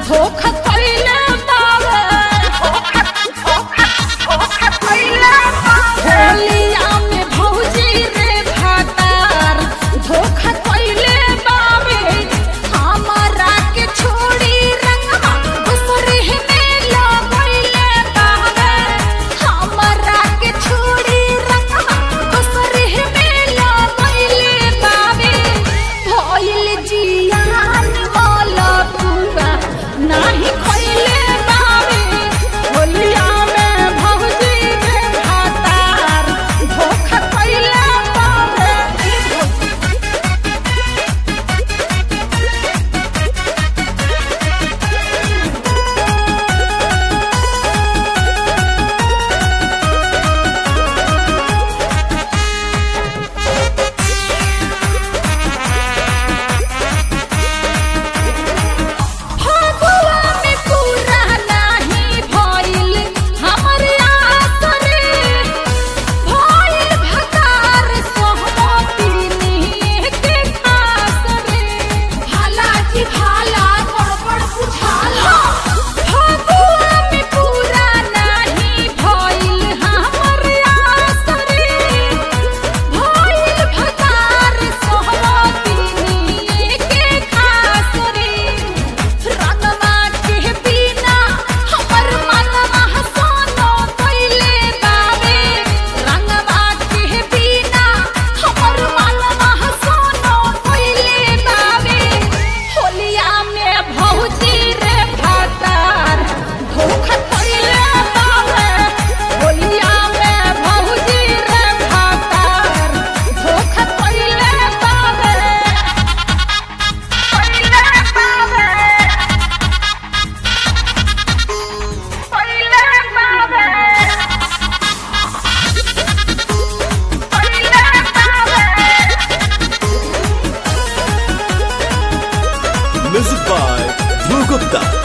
धोखा कइले बावे धोखा कइले बावे होलिया में भौजी रे भातार धोखा कइले बावे हमरा के छोड़ी रंगवा दूसरे में लगइले बावे हमरा के छोड़ी रंगवा दूसरे में लगइले बावे भइल जियान वाला पूरा नाही खइले बावे होलिया में भौजी रे भातार धोखा कइले बावे फगुआ में पूरा नाही भइल हमर आस रे भइल भतार सोहमती नहीं के खास रे भाला जी भाला गड़बड़ बुझाला फगुआ में पूरा नाही भइल हमर आस रे भइल भतार सोहमती नहीं के खास रे रंगवा के बिना हमर मनवा सोनो कइले बावे रंगवा के बिना हमर मनवा सोनो कइले बावे होलिया में भौजी रे भातार धोखा कइले बावे होलिया में भौजी रे भातार धोखा कइले बावे Music by Dhruv Gupta.